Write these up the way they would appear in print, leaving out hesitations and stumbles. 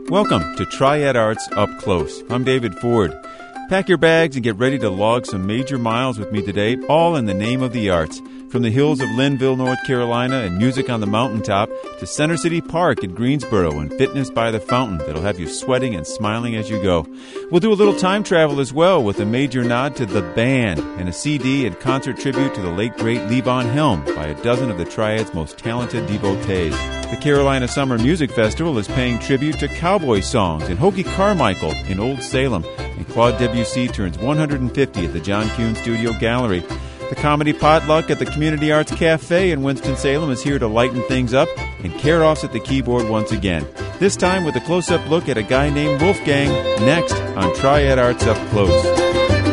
Welcome to Triad Arts Up Close. I'm David Ford. Pack your bags and get ready to log some major miles with me today, all in the name of the arts. From the hills of Linville, North Carolina, and music on the mountaintop, to Center City Park at Greensboro and fitness by the fountain that'll have you sweating and smiling as you go. We'll do a little time travel as well with a major nod to The Band and a CD and concert tribute to the late, great Levon Helm by a dozen of the Triad's most talented devotees. The Carolina Summer Music Festival is paying tribute to cowboy songs and Hoagie Carmichael in Old Salem, and Claude Debussy turns 150 at the John Kuhn Studio Gallery. The Comedy Potluck at the Community Arts Cafe in Winston-Salem is here to lighten things up, and Care-Off's at the keyboard once again. This time with a close-up look at a guy named Wolfgang, next on Triad Arts Up Close.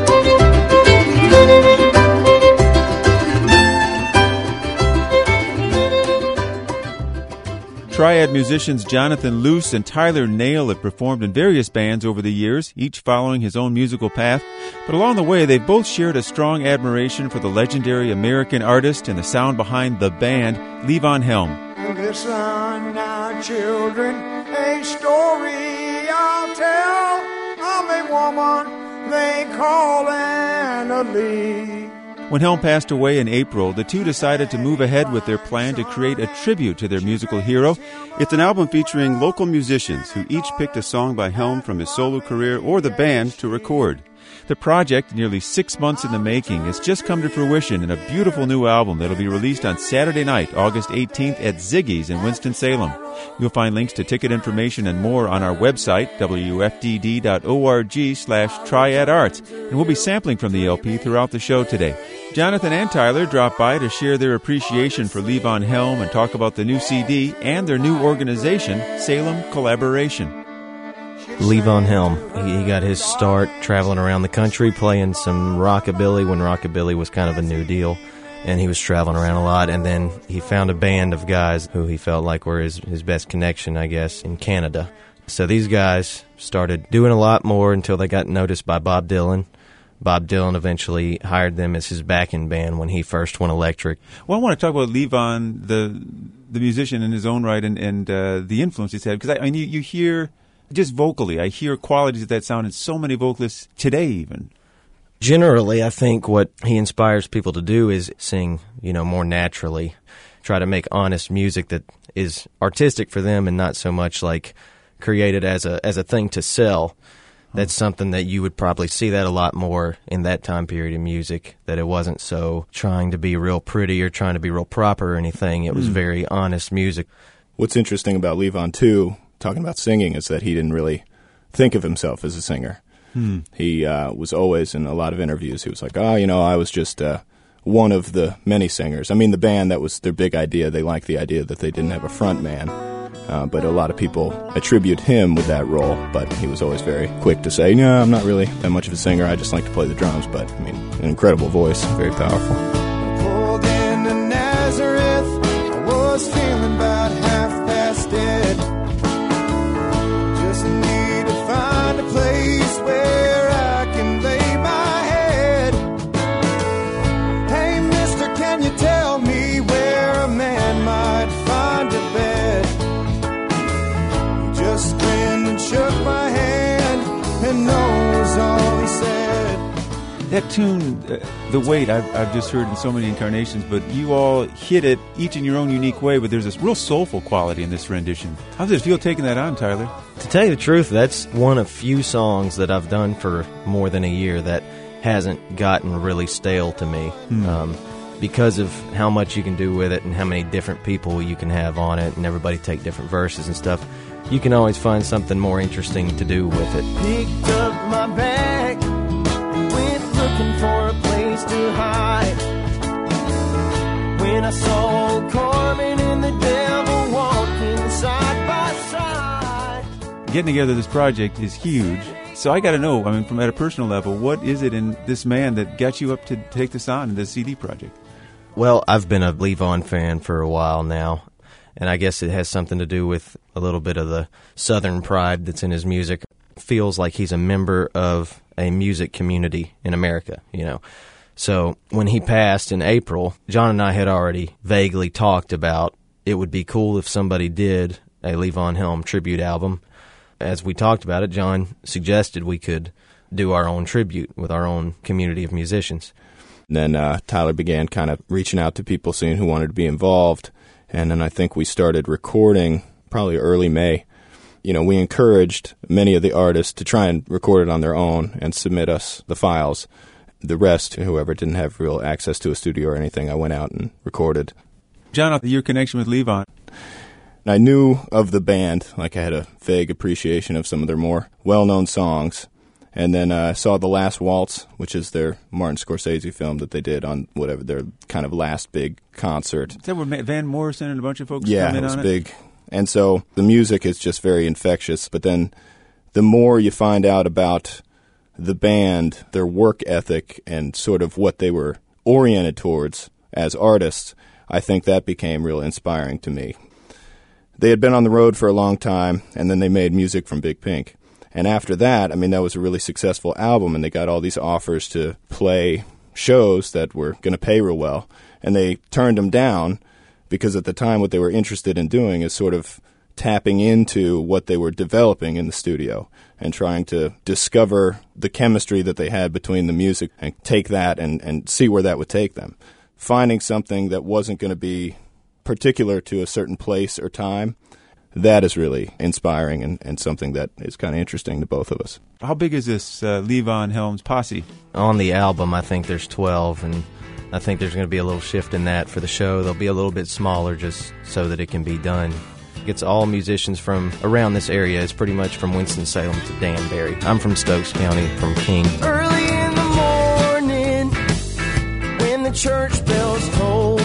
Triad musicians Jonathan Luce and Tyler Nail have performed in various bands over the years, each following his own musical path. But along the way, they've both shared a strong admiration for the legendary American artist and the sound behind The Band, Levon Helm. Listen now, children, a story I'll tell of a woman they call Anna Lee. When Helm passed away in April, the two decided to move ahead with their plan to create a tribute to their musical hero. It's an album featuring local musicians who each picked a song by Helm from his solo career or the band to record. The project, nearly 6 months in the making, has just come to fruition in a beautiful new album that will be released on Saturday night, August 18th at Ziggy's in Winston-Salem. You'll find links to ticket information and more on our website, wfdd.org/triadarts, and we'll be sampling from the LP throughout the show today. Jonathan and Tyler dropped by to share their appreciation for Levon Helm and talk about the new CD and their new organization, Salem Collaboration. Levon Helm, he got his start traveling around the country playing some rockabilly when rockabilly was kind of a new deal, and he was traveling around a lot, and then he found a band of guys who he felt like were his best connection, I guess, in Canada. So these guys started doing a lot more until they got noticed by Bob Dylan. Bob Dylan eventually hired them as his backing band when he first went electric. Well, I want to talk about Levon, the musician in his own right, and the influence he's had, because I mean, you hear... Just vocally, I hear qualities of that sound in so many vocalists today even. Generally, I think what he inspires people to do is sing, more naturally. Try to make honest music that is artistic for them and not so much like created as a thing to sell. That's something that you would probably see that a lot more in that time period in music, that it wasn't so trying to be real pretty or trying to be real proper or anything. It was very honest music. What's interesting about Levon, too, talking about singing, is that he didn't really think of himself as a singer. He was always, in a lot of interviews, he was like, I was just one of the many singers. I mean, the band, that was their big idea. They liked the idea that they didn't have a front man. But a lot of people attribute him with that role, but he was always very quick to say, no, I'm not really that much of a singer. I just like to play the drums. But, I mean, an incredible voice, very powerful. Pulled into Nazareth, I was feeling about half past dead. Just need to find a place where I can lay my head. Hey, mister, can you tell me where a man might find a bed? He just grinned and shook my hand and knows all he said. That tune, The Weight, I've just heard in so many incarnations, but you all hit it each in your own unique way, but there's this real soulful quality in this rendition. How does it feel taking that on, Tyler? To tell you the truth, that's one of few songs that I've done for more than a year that hasn't gotten really stale to me. Because of how much you can do with it and how many different people you can have on it and everybody take different verses and stuff, you can always find something more interesting to do with it. Picked up my bag and went looking for a place to hide. When I saw old Carmen and the devil walking side by side. Getting together this project is huge. So I got to know, from at a personal level, what is it in this man that got you up to take this on in this CD project? Well, I've been a Levon fan for a while now, and I guess it has something to do with a little bit of the Southern pride that's in his music. Feels like he's a member of a music community in America, So when he passed in April, John and I had already vaguely talked about it would be cool if somebody did a Levon Helm tribute album. as we talked about it, John suggested we could do our own tribute with our own community of musicians. And then Tyler began kind of reaching out to people, seeing who wanted to be involved. And then I think we started recording probably early May. You know, we encouraged many of the artists to try and record it on their own and submit us the files. The rest, whoever didn't have real access to a studio or anything, I went out and recorded. John, your connection with Levon. I knew of the band, like I had a vague appreciation of some of their more well-known songs. And then I saw The Last Waltz, which is their Martin Scorsese film that they did on whatever their kind of last big concert. Is that where Van Morrison and a bunch of folks come in on it? Yeah, it was big. And so the music is just very infectious. But then the more you find out about the band, their work ethic, and sort of what they were oriented towards as artists, I think that became real inspiring to me. They had been on the road for a long time, and then they made music from Big Pink. And after that, I mean, that was a really successful album, and they got all these offers to play shows that were going to pay real well. And they turned them down because at the time what they were interested in doing is sort of tapping into what they were developing in the studio and trying to discover the chemistry that they had between the music and take that and see where that would take them. Finding something that wasn't going to be particular to a certain place or time, that is really inspiring and something that is kind of interesting to both of us. How big is this Levon Helms posse? On the album, I think there's 12, and I think there's going to be a little shift in that for the show. They'll be a little bit smaller just so that it can be done. It's all musicians from around this area. It's pretty much from Winston-Salem to Danbury. I'm from Stokes County, from King. Early in the morning, when the church bells toll,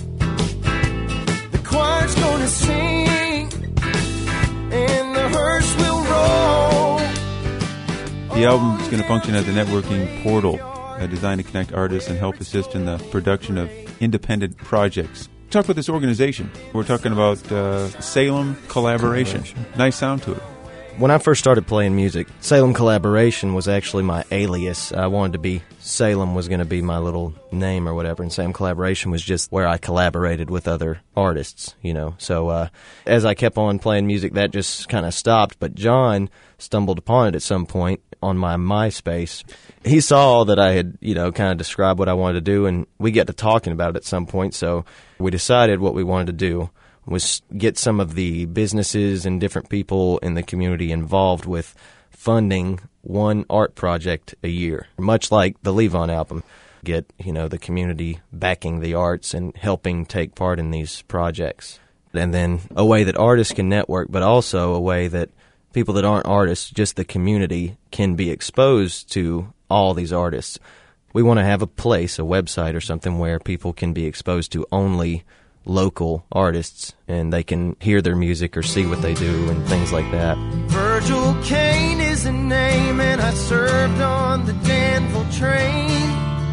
the choir's gonna sing, and the hearse will roll. The album is going to function as a networking portal designed to connect artists and help assist in the production of independent projects. Talk about this organization. We're talking about Salem Collaboration. Nice sound to it. When I first started playing music, Salem Collaboration was actually my alias. I wanted to be, Salem was going to be my little name or whatever, and Salem Collaboration was just where I collaborated with other artists, you know. So as I kept on playing music, that just kind of stopped. But John stumbled upon it at some point on my MySpace. He saw that I had, you know, kind of described what I wanted to do, and we got to talking about it at some point. So we decided what we wanted to do was get some of the businesses and different people in the community involved with funding one art project a year, much like the Levon album. Get, you know, the community backing the arts and helping take part in these projects. And then a way that artists can network, but also a way that people that aren't artists, just the community, can be exposed to all these artists. We want to have a place, a website or something where people can be exposed to only local artists, and they can hear their music or see what they do and things like that. Virgil Kane is a name, and I served on the Danville train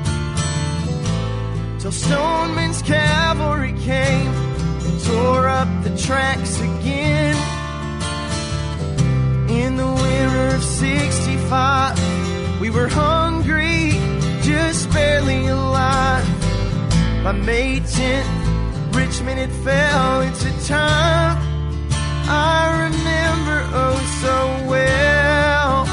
till Stoneman's cavalry came and tore up the tracks again. In the winter of 65, we were hungry, just barely alive. By May 10th, Richmond had fell. It's a time I remember oh so well.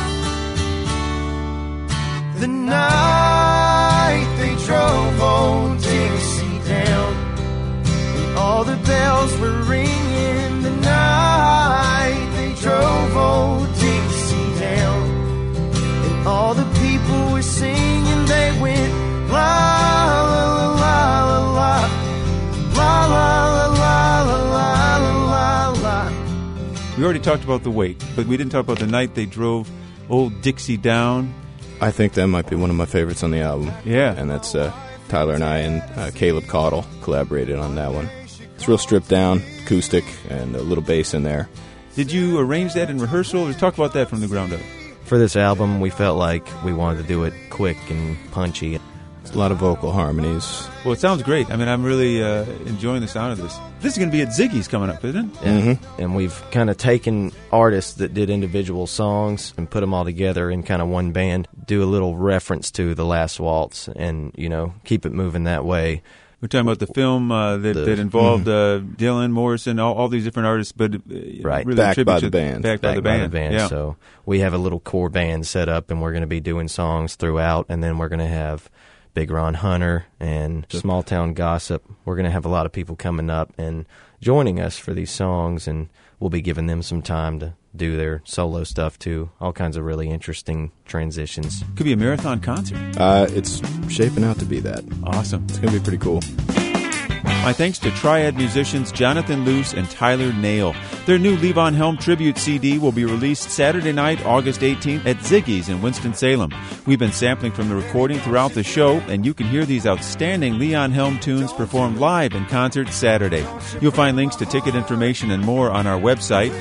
The night they drove old Dixie down, and all the bells were ringing. The night they drove old Dixie down, and all the people were singing. They went la la la la la. La, la, la, la, la, la, la. We already talked about the wait, but we didn't talk about the night they drove old Dixie down. I think that might be one of my favorites on the album. Yeah. And that's Tyler and I and Caleb Caudle collaborated on that one. It's real stripped down, acoustic, and a little bass in there. Did you arrange that in rehearsal, or talk about that from the ground up? For this album, we felt like we wanted to do it quick and punchy. A lot of vocal harmonies. Well, it sounds great. I mean, I'm really enjoying the sound of this. This is going to be at Ziggy's coming up, isn't it? Yeah. Mm-hmm. And we've kind of taken artists that did individual songs and put them all together in kind of one band, do a little reference to The Last Waltz and, you know, keep it moving that way. We're talking about the film that involved Dylan, Morrison, all these different artists, but right. really Backed by the band. Backed by the band. Yeah. So we have a little core band set up, and we're going to be doing songs throughout, and then we're going to have Big Ron Hunter and Small Town Gossip. We're going to have a lot of people coming up and joining us for these songs, and we'll be giving them some time to do their solo stuff too. All kinds of really interesting transitions. Could be a marathon concert. It's shaping out to be that. Awesome. It's going to be pretty cool. My thanks to Triad musicians Jonathan Luce and Tyler Nail. Their new Levon Helm tribute CD will be released Saturday night, August 18th at Ziggy's in Winston-Salem. We've been sampling from the recording throughout the show, and you can hear these outstanding Levon Helm tunes performed live in concert Saturday. You'll find links to ticket information and more on our website,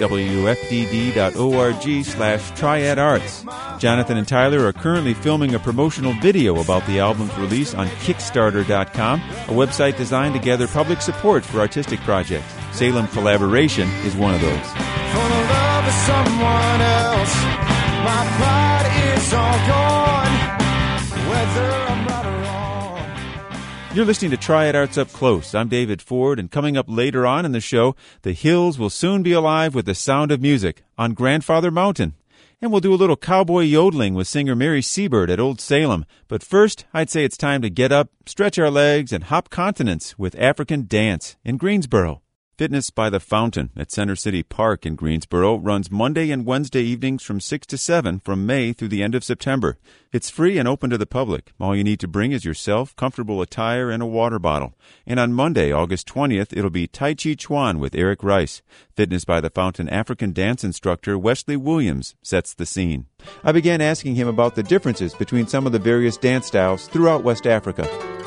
wfdd.org/triadarts. Jonathan and Tyler are currently filming a promotional video about the album's release on Kickstarter.com, a website designed to gather public support for artistic projects. Salem Collaboration is one of those. For the love of someone else, my pride is all gone, whether I'm right or wrong. You're listening to Triad Arts Up Close. I'm David Ford, and coming up later on in the show, the hills will soon be alive with the sound of music on Grandfather Mountain. And we'll do a little cowboy yodeling with singer Mary Seabird at Old Salem. But first, I'd say it's time to get up, stretch our legs, and hop continents with African Dance in Greensboro. Fitness by the Fountain at Center City Park in Greensboro runs Monday and Wednesday evenings from 6 to 7 from May through the end of September. It's free and open to the public. All you need to bring is yourself, comfortable attire, and a water bottle. And on Monday, August 20th, it'll be Tai Chi Chuan with Eric Rice. Fitness by the Fountain African dance instructor Wesley Williams sets the scene. I began asking him about the differences between some of the various dance styles throughout West Africa.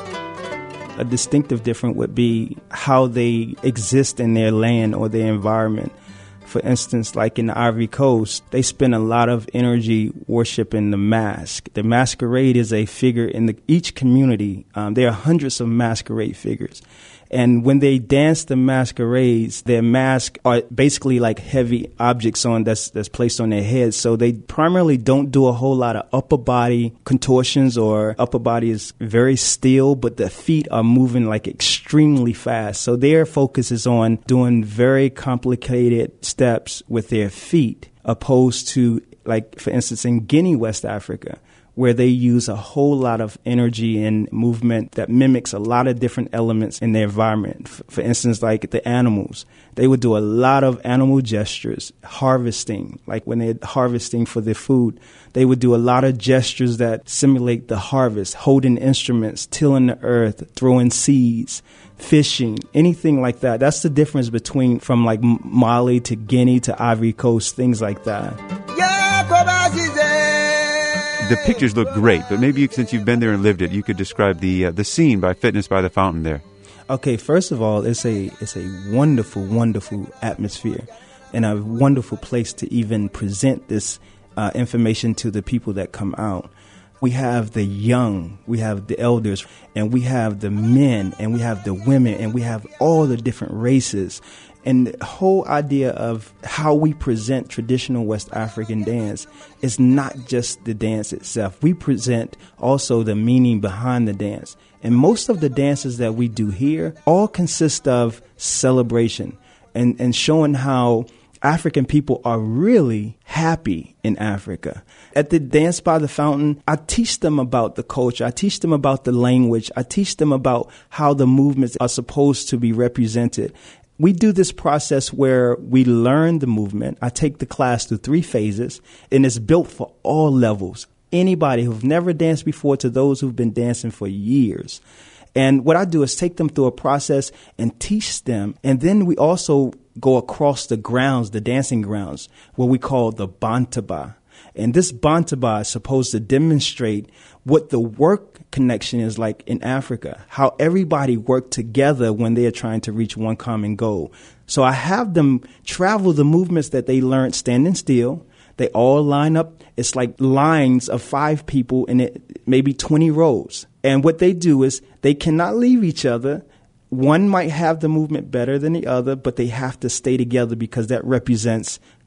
A distinctive difference would be how they exist in their land or their environment. For instance, like in the Ivory Coast, they spend a lot of energy worshiping the mask. The masquerade is a figure in each community. There are hundreds of masquerade figures. And when they dance the masquerades, their masks are basically like heavy objects that's placed on their heads. So they primarily don't do a whole lot of upper body contortions, or upper body is very still, but the feet are moving like extremely fast. So their focus is on doing very complicated steps with their feet, opposed to, like, for instance, in Guinea, West Africa, where they use a whole lot of energy and movement that mimics a lot of different elements in their environment. For instance, like the animals, they would do a lot of animal gestures, harvesting, like when they're harvesting for their food. They would do a lot of gestures that simulate the harvest, holding instruments, tilling the earth, throwing seeds, fishing, anything like that. That's the difference between from like Mali to Guinea to Ivory Coast, things like that. The pictures look great, but maybe since you've been there and lived it, you could describe the scene by Fitness by the Fountain there. Okay, first of all, it's a wonderful, wonderful atmosphere and a wonderful place to even present this information to the people that come out. We have the young, we have the elders, and we have the men, and we have the women, and we have all the different races. And the whole idea of how we present traditional West African dance is not just the dance itself. We present also the meaning behind the dance. And most of the dances that we do here all consist of celebration and showing how African people are really happy in Africa. At the Dance by the Fountain, I teach them about the culture. I teach them about the language. I teach them about how the movements are supposed to be represented. We do this process where we learn the movement. I take the class through 3 phases, and it's built for all levels. Anybody who've never danced before to those who've been dancing for years. And what I do is take them through a process and teach them. And then we also go across the grounds, the dancing grounds, what we call the Bantaba. And this Bantaba is supposed to demonstrate what the work connection is like in Africa, how everybody worked together when they are trying to reach one common goal. So I have them travel the movements that they learned standing still. They all line up. It's like lines of 5 people in maybe 20 rows. And what they do is they cannot leave each other. One might have the movement better than the other, but they have to stay together because that represents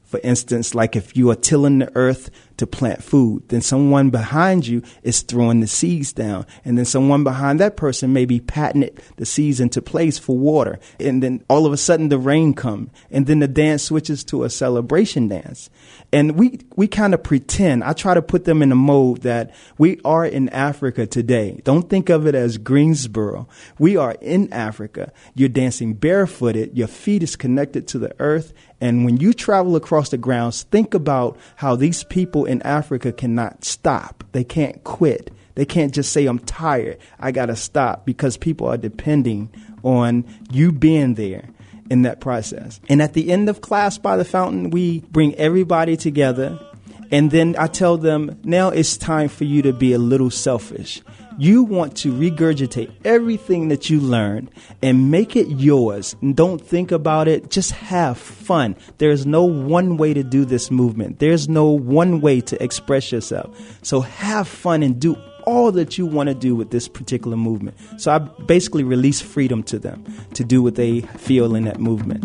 For instance, like if you are tilling the earth to plant food, then someone behind you is throwing the seeds down. And then someone behind that person may be patting the seeds into place for water. And then all of a sudden the rain comes. And then the dance switches to a celebration dance. And we kind of pretend. I try to put them in the mode that we are in Africa today. Don't think of it as Greensboro. We are in Africa. You're dancing barefooted. Your feet is connected to the earth. And when you travel across the grounds, think about how these people in Africa cannot stop. They can't quit. They can't just say, I'm tired, I got to stop, because people are depending on you being there in that process. And at the end of class by the fountain, we bring everybody together. And then I tell them, now it's time for you to be a little selfish. You want to regurgitate everything that you learned and make it yours. And don't think about it. Just have fun. There's no one way to do this movement. There's no one way to express yourself. So have fun and do all that you want to do with this particular movement. So I basically release freedom to them to do what they feel in that movement.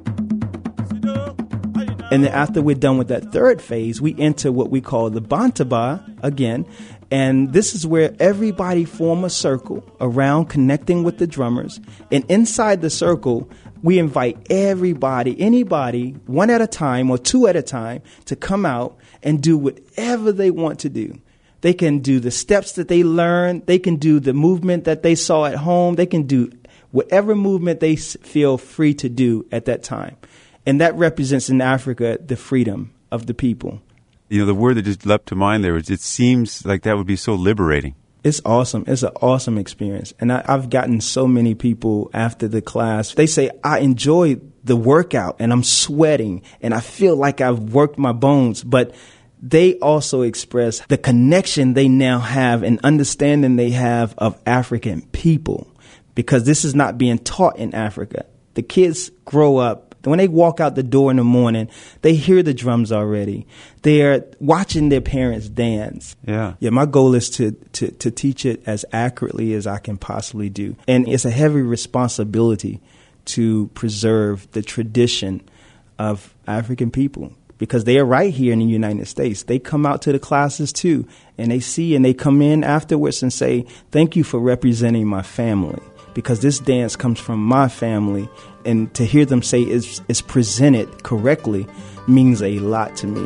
And then after we're done with that third phase, we enter what we call the Bantaba again. And this is where everybody form a circle around connecting with the drummers. And inside the circle, we invite everybody, anybody, one at a time or two at a time, to come out and do whatever they want to do. They can do the steps that they learned. They can do the movement that they saw at home. They can do whatever movement they feel free to do at that time. And that represents in Africa the freedom of the people. You know, the word that just leapt to mind there is, it seems like that would be so liberating. It's awesome. It's an awesome experience. And I've gotten so many people after the class. They say, I enjoy the workout and I'm sweating and I feel like I've worked my bones. But they also express the connection they now have and understanding they have of African people, because this is not being taught in Africa. The kids grow up. When they walk out the door in the morning, they hear the drums already. They're watching their parents dance. Yeah. My goal is to teach it as accurately as I can possibly do. And it's a heavy responsibility to preserve the tradition of African people, because they are right here in the United States. They come out to the classes too, and they see and they come in afterwards and say, thank you for representing my family, because this dance comes from my family. And to hear them say it's presented correctly means a lot to me.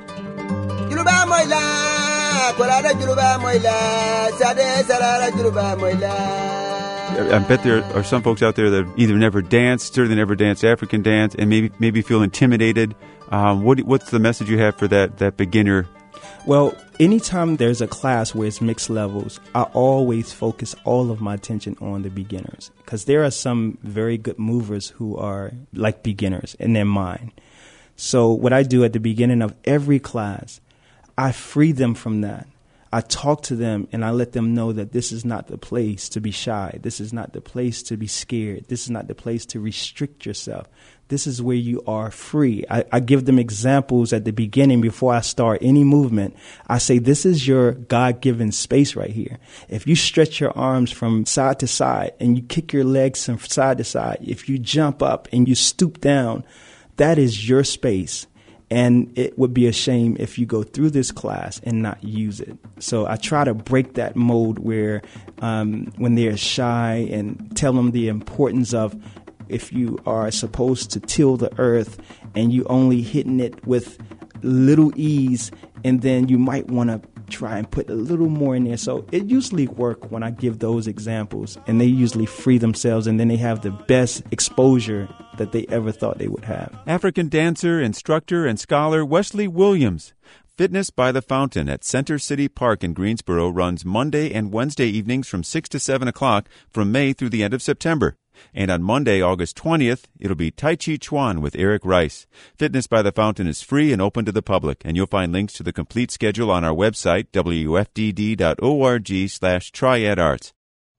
I bet there are some folks out there that either never danced, certainly never danced African dance, and maybe feel intimidated. What's the message you have for that beginner? Well, anytime there's a class where it's mixed levels, I always focus all of my attention on the beginners, because there are some very good movers who are like beginners in their mind. So what I do at the beginning of every class, I free them from that. I talk to them and I let them know that this is not the place to be shy. This is not the place to be scared. This is not the place to restrict yourself. This is where you are free. I give them examples at the beginning before I start any movement. I say, this is your God-given space right here. If you stretch your arms from side to side and you kick your legs from side to side, if you jump up and you stoop down, that is your space. And it would be a shame if you go through this class and not use it. So I try to break that mode where when they're shy, and tell them the importance of, if you are supposed to till the earth and you only hitting it with little ease, and then you might want to try and put a little more in there. So it usually works when I give those examples, and they usually free themselves, and then they have the best exposure that they ever thought they would have. African dancer, instructor, and scholar Wesley Williams. Fitness by the Fountain at Center City Park in Greensboro runs Monday and Wednesday evenings from 6 to 7 o'clock from May through the end of September. And on Monday, August 20th, it'll be Tai Chi Chuan with Eric Rice. Fitness by the Fountain is free and open to the public, and you'll find links to the complete schedule on our website, wfdd.org/triadarts.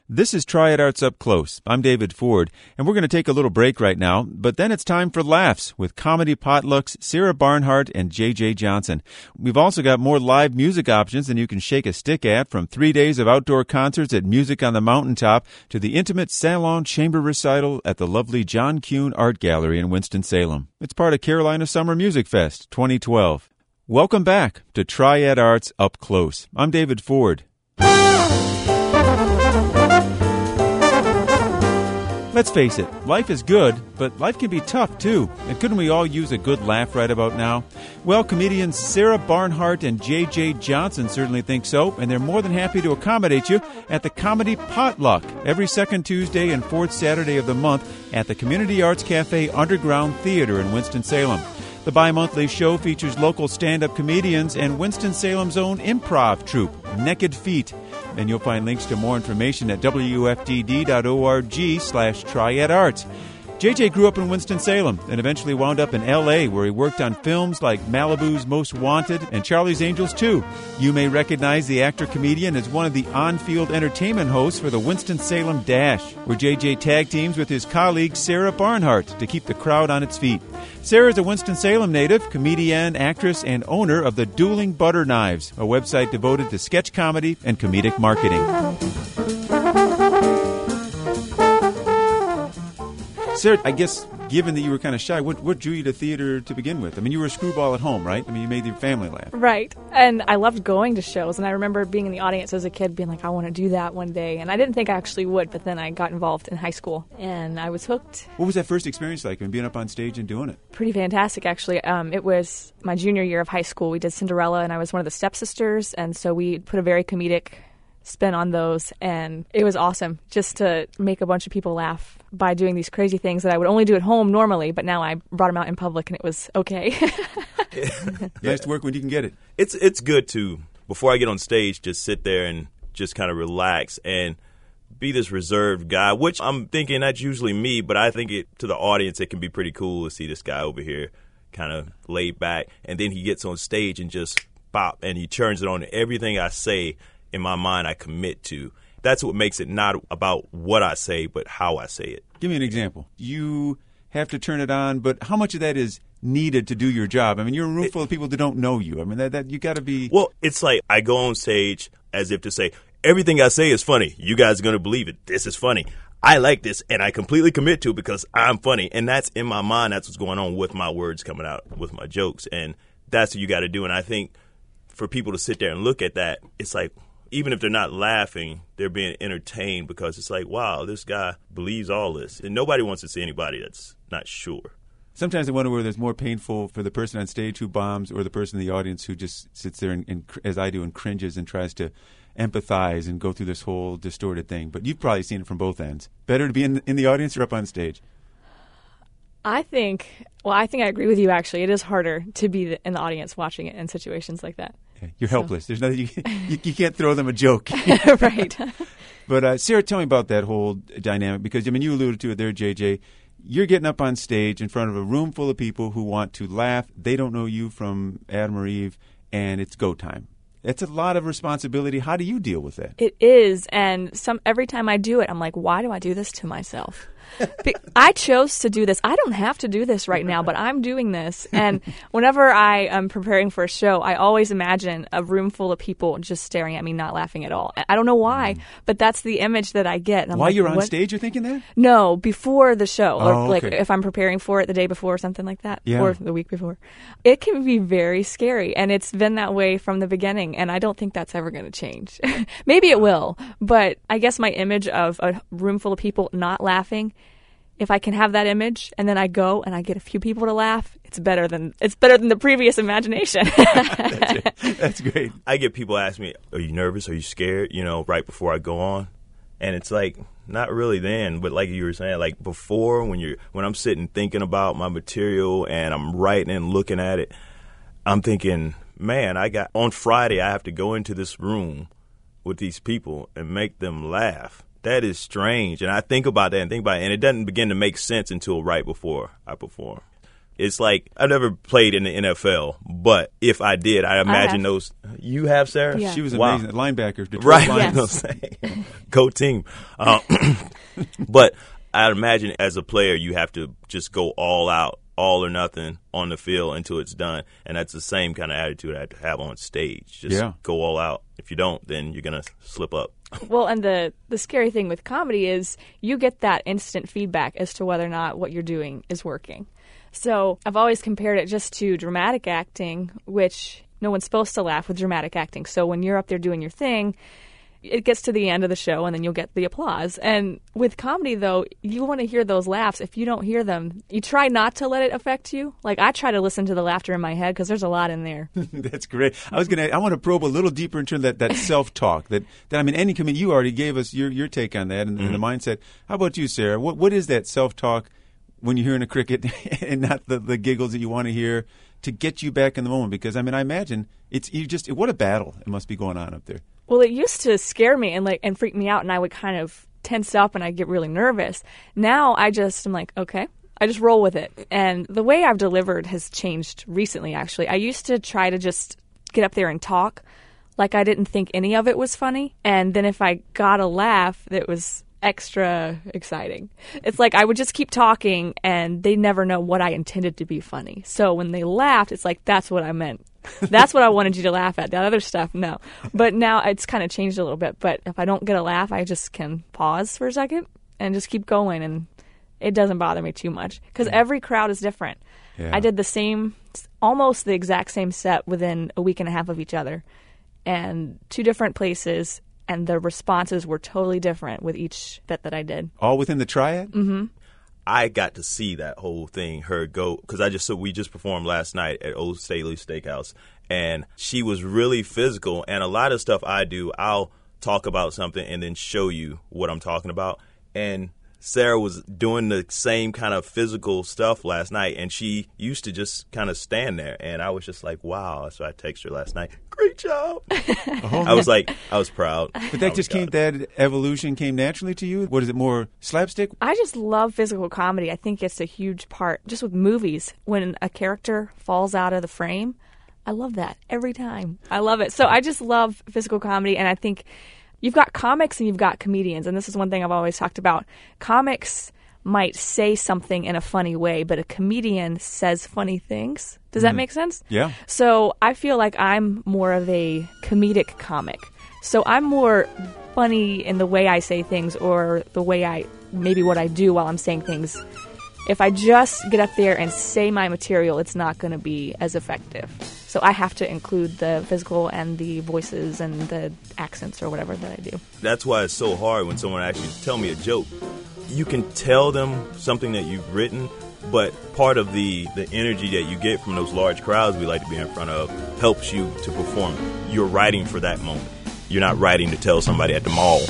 This is Triad Arts Up Close. I'm David Ford, and we're going to take a little break right now, but then it's time for laughs with Comedy Potlucks, Sarah Barnhart and J.J. Johnson. We've also got more live music options than you can shake a stick at, from 3 days of outdoor concerts at Music on the Mountaintop to the intimate Salon Chamber recital at the lovely John Kuhn Art Gallery in Winston-Salem. It's part of Carolina Summer Music Fest 2012. Welcome back to Triad Arts Up Close. I'm David Ford. Let's face it, life is good, but life can be tough too. And couldn't we all use a good laugh right about now? Well, comedians Sarah Barnhart and J.J. Johnson certainly think so, and they're more than happy to accommodate you at the Comedy Potluck every second Tuesday and fourth Saturday of the month at the Community Arts Cafe Underground Theater in Winston-Salem. The bi-monthly show features local stand-up comedians and Winston-Salem's own improv troupe, Naked Feet. And you'll find links to more information at wftd.org/triadarts. JJ grew up in Winston-Salem and eventually wound up in L.A., where he worked on films like Malibu's Most Wanted and Charlie's Angels 2. You may recognize the actor-comedian as one of the on-field entertainment hosts for the Winston-Salem Dash, where JJ tag teams with his colleague Sarah Barnhart to keep the crowd on its feet. Sarah is a Winston-Salem native, comedian, actress, and owner of the Dueling Butter Knives, a website devoted to sketch comedy and comedic marketing. Sarah, I guess, given that you were kind of shy, what drew you to theater to begin with? I mean, you were a screwball at home, right? I mean, you made your family laugh. Right. And I loved going to shows, and I remember being in the audience as a kid being like, I want to do that one day. And I didn't think I actually would, but then I got involved in high school, and I was hooked. What was that first experience like, being up on stage and doing it? Pretty fantastic, actually. It was my junior year of high school. We did Cinderella, and I was one of the stepsisters, and so we put a very comedic spin on those, and it was awesome just to make a bunch of people laugh by doing these crazy things that I would only do at home normally, but now I brought them out in public and it was okay. Nice to work when you can get it. It's good to, before I get on stage, just sit there and just kind of relax and be this reserved guy, which I'm thinking that's usually me, but I think to the audience it can be pretty cool to see this guy over here kind of laid back, and then he gets on stage and just pop, and he turns it on. Everything I say in my mind I commit to. That's what makes it not about what I say, but how I say it. Give me an example. You have to turn it on, but how much of that is needed to do your job? I mean, you're a room full of people that don't know you. I mean, that you got to be... Well, it's like I go on stage as if to say, everything I say is funny. You guys are going to believe it. This is funny. I like this, and I completely commit to it because I'm funny. And that's in my mind. That's what's going on with my words coming out, with my jokes. And that's what you got to do. And I think for people to sit there and look at that, it's like, even if they're not laughing, they're being entertained because it's like, wow, this guy believes all this. And nobody wants to see anybody that's not sure. Sometimes I wonder whether it's more painful for the person on stage who bombs or the person in the audience who just sits there and as I do, and cringes and tries to empathize and go through this whole distorted thing. But you've probably seen it from both ends. Better to be in the audience or up on stage? I think I agree with you, actually. It is harder to be in the audience watching it in situations like that. You're helpless. There's nothing you can't throw them a joke. Right. But Sarah, tell me about that whole dynamic, because I mean, you alluded to it there, JJ. You're getting up on stage in front of a room full of people who want to laugh. They don't know you from Adam or Eve, and it's go time. It's a lot of responsibility. How do you deal with that? It is, and every time I do it, I'm like, why do I do this to myself? I chose to do this. I don't have to do this right now, but I'm doing this. And whenever I am preparing for a show, I always imagine a room full of people just staring at me, not laughing at all. I don't know why, but that's the image that I get. And I'm While like, you're on what? Stage, you're thinking that? No, before the show. Or okay. like if I'm preparing for it the day before or something like that, Yeah. or the week before. It can be very scary, and it's been that way from the beginning, and I don't think that's ever going to change. Maybe it will, but I guess my image of a room full of people not laughing, if I can have that image and then I go and I get a few people to laugh, it's better than the previous imagination. That's great. I get people ask me, are you nervous? Are you scared? Right before I go on. And it's like, not really then, but like you were saying, like before, when I'm sitting thinking about my material and I'm writing and looking at it, I'm thinking, man, on Friday I have to go into this room with these people and make them laugh. That is strange. And I think about that and it doesn't begin to make sense until right before I perform. It's like I've never played in the NFL, but if I did, I imagine those. You have, Sarah? Yeah. She was amazing. Linebacker, Detroit Right. Lions. Yes. Go team. But I'd imagine as a player, you have to just go all out, all or nothing on the field until it's done. And that's the same kind of attitude I have to have on stage. Just go all out. If you don't, then you're going to slip up. Well, and the scary thing with comedy is you get that instant feedback as to whether or not what you're doing is working. So I've always compared it just to dramatic acting, which no one's supposed to laugh with dramatic acting. So when you're up there doing your thing, it gets to the end of the show and then you'll get the applause. And with comedy, though, you want to hear those laughs. If you don't hear them, you try not to let it affect you. Like, I try to listen to the laughter in my head because there's a lot in there. That's great. I want to probe a little deeper into that self-talk. That I mean, any comedian, you already gave us your take on that and the mindset. How about you, Sarah? What is that self-talk when you're hearing a cricket and not the giggles that you want to hear to get you back in the moment? Because, I mean, I imagine what a battle it must be going on up there. Well, it used to scare me and freak me out, and I would kind of tense up and I'd get really nervous. Now I'm like, okay, I just roll with it. And the way I've delivered has changed recently, actually. I used to try to just get up there and talk like I didn't think any of it was funny. And then if I got a laugh, that was extra exciting. It's like I would just keep talking and they never know what I intended to be funny. So when they laughed, it's like, that's what I meant. That's what I wanted you to laugh at. That other stuff, no. But now it's kind of changed a little bit. But if I don't get a laugh, I just can pause for a second and just keep going. And it doesn't bother me too much because every crowd is different. Yeah. I did almost the exact same set within a week and a half of each other. And 2 different places. And the responses were totally different with each bit that I did. All within the triad? Mm-hmm. I got to see that whole thing, her go, because we just performed last night at Old Staley Steakhouse, and she was really physical. And a lot of stuff I do, I'll talk about something and then show you what I'm talking about. And Sarah was doing the same kind of physical stuff last night, and she used to just kind of stand there. And I was just like, wow. So I texted her last night, great job. I was proud. But that evolution came naturally to you? What is it, more slapstick? I just love physical comedy. I think it's a huge part. Just with movies, when a character falls out of the frame, I love that every time. I love it. So I just love physical comedy, and I think you've got comics and you've got comedians, and this is one thing I've always talked about. Comics might say something in a funny way, but a comedian says funny things. Does that make sense? Yeah. So I feel like I'm more of a comedic comic. So I'm more funny in the way I say things or the way maybe what I do while I'm saying things. If I just get up there and say my material, it's not going to be as effective. So I have to include the physical and the voices and the accents or whatever that I do. That's why it's so hard when someone actually tell me a joke. You can tell them something that you've written, but part of the energy that you get from those large crowds we like to be in front of helps you to perform. You're writing for that moment. You're not writing to tell somebody at the mall.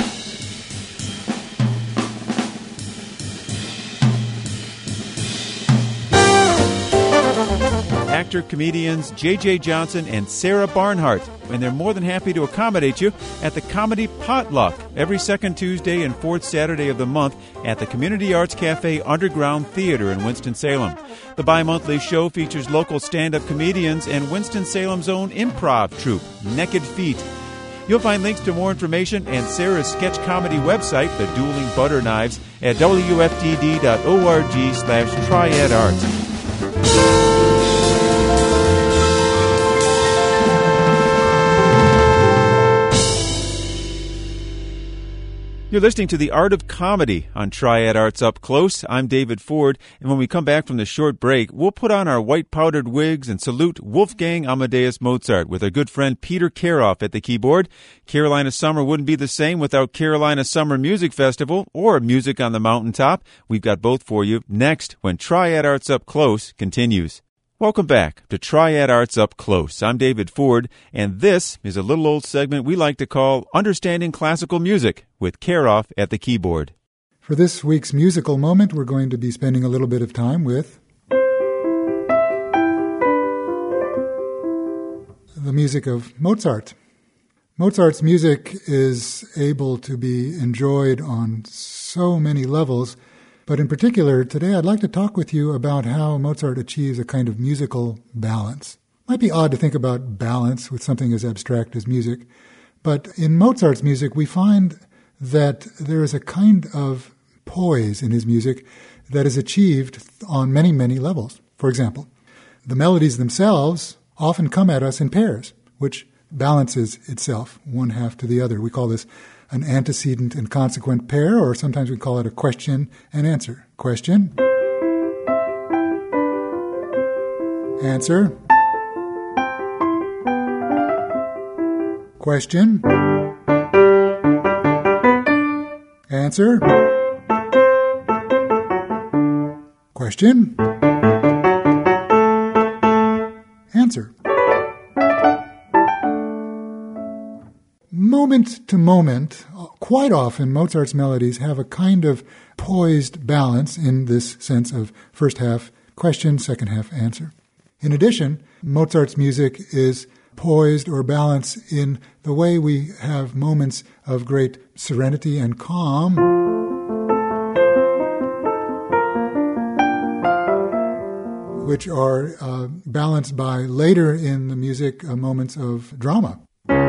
Actor, comedians J.J. Johnson and Sarah Barnhart, and they're more than happy to accommodate you at the Comedy Potluck every second Tuesday and fourth Saturday of the month at the Community Arts Cafe Underground Theater in Winston-Salem. The bi-monthly show features local stand-up comedians and Winston-Salem's own improv troupe, Naked Feet. You'll find links to more information and Sarah's sketch comedy website, The Dueling Butter Knives, at wftd.org/triadarts. You're listening to The Art of Comedy on Triad Arts Up Close. I'm David Ford, and when we come back from the short break, we'll put on our white powdered wigs and salute Wolfgang Amadeus Mozart with our good friend Peter Karoff at the keyboard. Carolina Summer wouldn't be the same without Carolina Summer Music Festival or Music on the Mountaintop. We've got both for you next when Triad Arts Up Close continues. Welcome back to Triad Arts Up Close. I'm David Ford, and this is a little old segment we like to call Understanding Classical Music with Karoff at the keyboard. For this week's musical moment, we're going to be spending a little bit of time with the music of Mozart. Mozart's music is able to be enjoyed on so many levels But in particular, today I'd like to talk with you about how Mozart achieves a kind of musical balance. It might be odd to think about balance with something as abstract as music, but in Mozart's music we find that there is a kind of poise in his music that is achieved on many, many levels. For example, the melodies themselves often come at us in pairs, which balances itself one half to the other. We call this an antecedent and consequent pair, or sometimes we call it a question and answer. Question. Answer. Question. Answer. Question. Answer. Moment to moment, quite often Mozart's melodies have a kind of poised balance in this sense of first half question, second half answer. In addition, Mozart's music is poised or balanced in the way we have moments of great serenity and calm, which are balanced by later in the music moments of drama.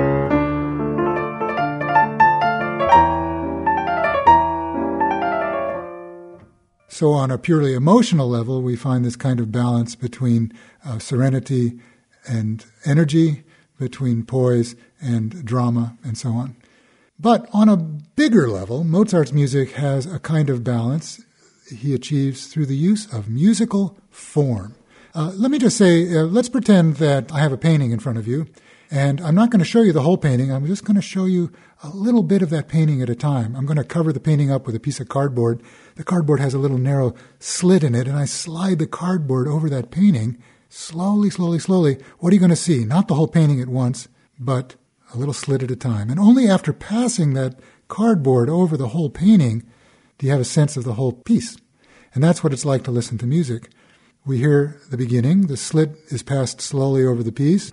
So on a purely emotional level, we find this kind of balance between serenity and energy, between poise and drama, and so on. But on a bigger level, Mozart's music has a kind of balance he achieves through the use of musical form. Let me just say, let's pretend that I have a painting in front of you, and I'm not going to show you the whole painting. I'm just going to show you a little bit of that painting at a time. I'm going to cover the painting up with a piece of cardboard. The cardboard has a little narrow slit in it, and I slide the cardboard over that painting slowly, slowly, slowly. What are you going to see? Not the whole painting at once, but a little slit at a time. And only after passing that cardboard over the whole painting do you have a sense of the whole piece. And that's what it's like to listen to music. We hear the beginning. The slit is passed slowly over the piece.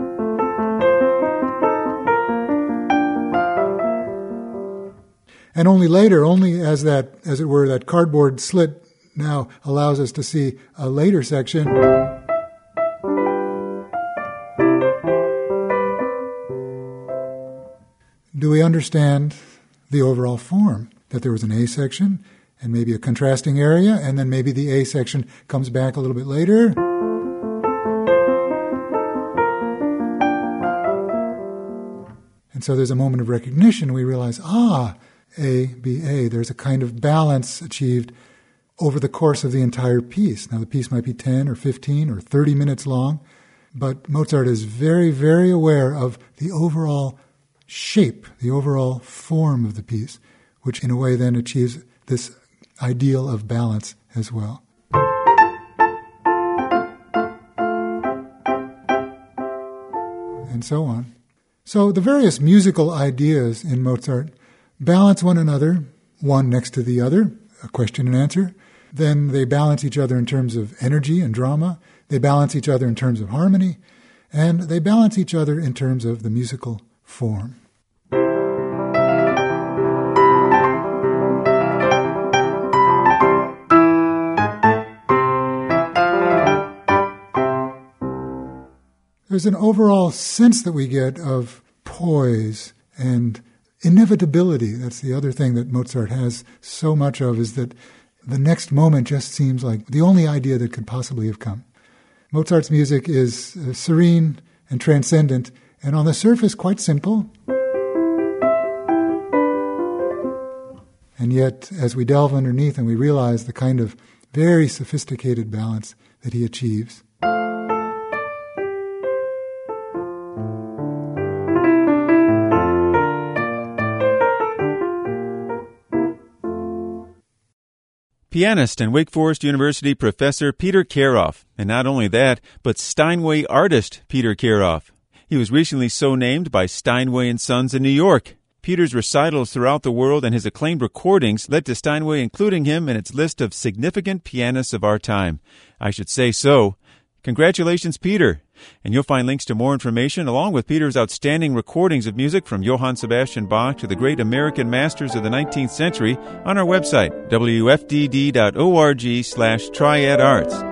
And only later, only as that, as it were, that cardboard slit now allows us to see a later section. Do we understand the overall form? That there was an A section and maybe a contrasting area, and then maybe the A section comes back a little bit later. And so there's a moment of recognition. We realize, A, B, A. There's a kind of balance achieved over the course of the entire piece. Now, the piece might be 10 or 15 or 30 minutes long, but Mozart is very, very aware of the overall shape, the overall form of the piece, which in a way then achieves this ideal of balance as well. And so on. So the various musical ideas in Mozart balance one another, one next to the other, a question and answer. Then they balance each other in terms of energy and drama. They balance each other in terms of harmony. And they balance each other in terms of the musical form. There's an overall sense that we get of poise and inevitability. That's the other thing that Mozart has so much of, is that the next moment just seems like the only idea that could possibly have come. Mozart's music is serene and transcendent, and on the surface quite simple. And yet, as we delve underneath and we realize the kind of very sophisticated balance that he achieves. Pianist and Wake Forest University professor Peter Karoff, and not only that, but Steinway artist Peter Karoff. He was recently so named by Steinway & Sons in New York. Peter's recitals throughout the world and his acclaimed recordings led to Steinway including him in its list of significant pianists of our time. I should say so. Congratulations, Peter. And you'll find links to more information, along with Peter's outstanding recordings of music from Johann Sebastian Bach to the great American masters of the 19th century, on our website, wfdd.org/triadarts.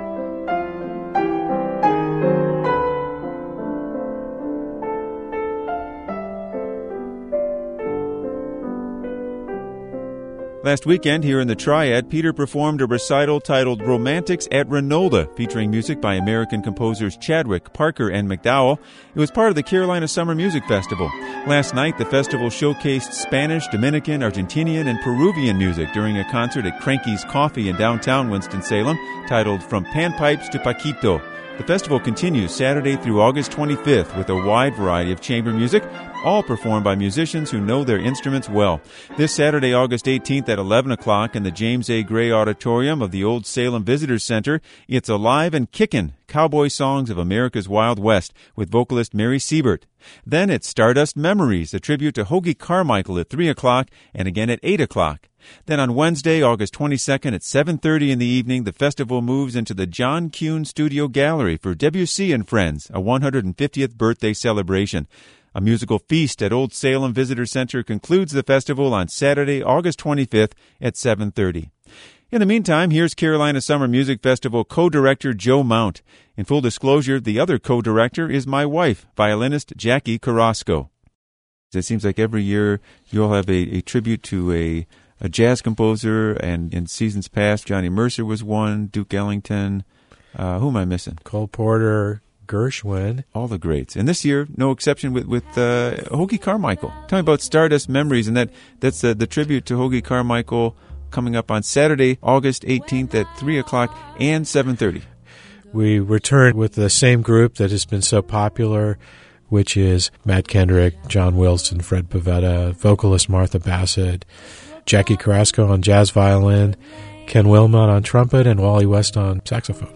Last weekend, here in the Triad, Peter performed a recital titled Romantics at Renolda, featuring music by American composers Chadwick, Parker, and McDowell. It was part of the Carolina Summer Music Festival. Last night, the festival showcased Spanish, Dominican, Argentinian, and Peruvian music during a concert at Cranky's Coffee in downtown Winston-Salem, titled From Panpipes to Paquito. The festival continues Saturday through August 25th with a wide variety of chamber music, all performed by musicians who know their instruments well. This Saturday, August 18th at 11 o'clock in the James A. Gray Auditorium of the Old Salem Visitors Center, it's Alive and Kickin', Cowboy Songs of America's Wild West, with vocalist Mary Siebert. Then it's Stardust Memories, a tribute to Hoagy Carmichael at 3 o'clock and again at 8 o'clock. Then on Wednesday, August 22nd at 7:30 in the evening, the festival moves into the John Kuhn Studio Gallery for Debussy and Friends, a 150th birthday celebration. A musical feast at Old Salem Visitor Center concludes the festival on Saturday, August 25th at 7:30. In the meantime, here's Carolina Summer Music Festival co-director Joe Mount. In full disclosure, the other co-director is my wife, violinist Jackie Carrasco. It seems like every year you'll have a tribute to a jazz composer, and in seasons past, Johnny Mercer was one, Duke Ellington. Who am I missing? Cole Porter, Gershwin. All the greats. And this year, no exception with Hoagy Carmichael. Tell me about Stardust Memories, and that's the tribute to Hoagy Carmichael coming up on Saturday, August 18th at 3 o'clock and 7:30. We return with the same group that has been so popular, which is Matt Kendrick, John Wilson, Fred Pavetta, vocalist Martha Bassett, Jackie Carrasco on jazz violin, Ken Wilmot on trumpet, and Wally West on saxophone.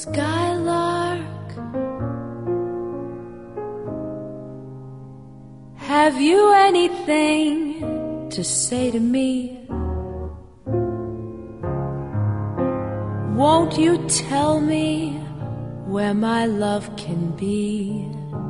Skylark, have you anything to say to me? Won't you tell me where my love can be?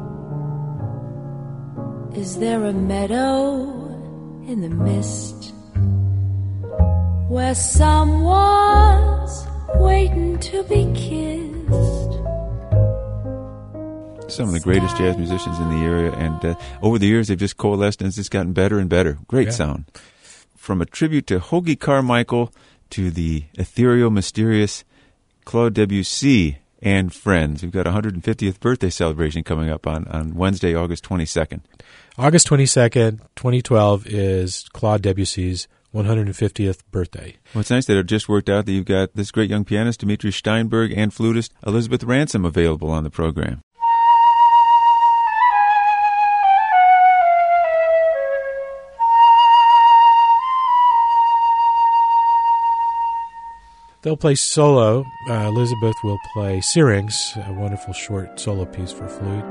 Is there a meadow in the mist where someone's waiting to be kissed? Some of the greatest jazz musicians in the area, and over the years they've just coalesced and it's just gotten better and better. Great sound. From a tribute to Hoagy Carmichael to the ethereal, mysterious Claude Debussy and Friends. We've got a 150th birthday celebration coming up on Wednesday, August 22nd. August 22nd, 2012 is Claude Debussy's 150th birthday. Well, it's nice that it just worked out that you've got this great young pianist, Dmitri Steinberg, and flutist Elizabeth Ransom available on the program. They'll play solo. Elizabeth will play Syrinx, a wonderful short solo piece for flute.